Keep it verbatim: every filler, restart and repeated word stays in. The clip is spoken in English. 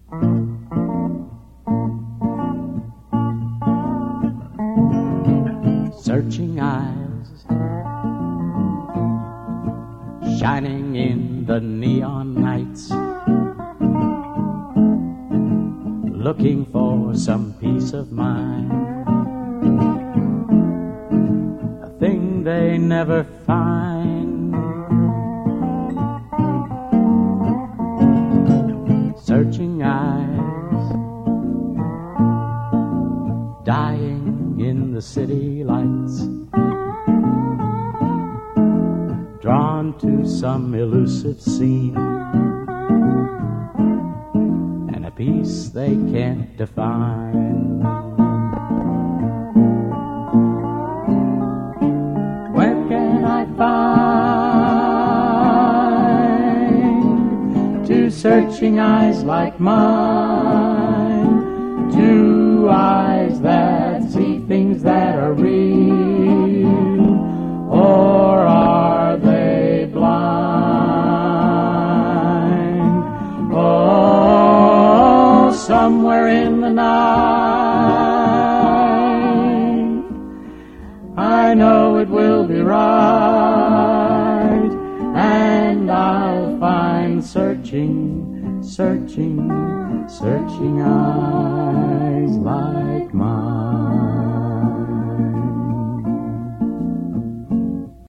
Searching eyes, shining in the neon nights, looking for some peace of mind, a thing they never find. Searching eyes, dying in the city lights, drawn to some elusive scene, and a peace they can't define. Where can I find two searching eyes like mine, two eyes that see things that are real, or are they blind? Oh, somewhere in the night, I know it will be right, and I'll find searching, searching, searching eyes like mine.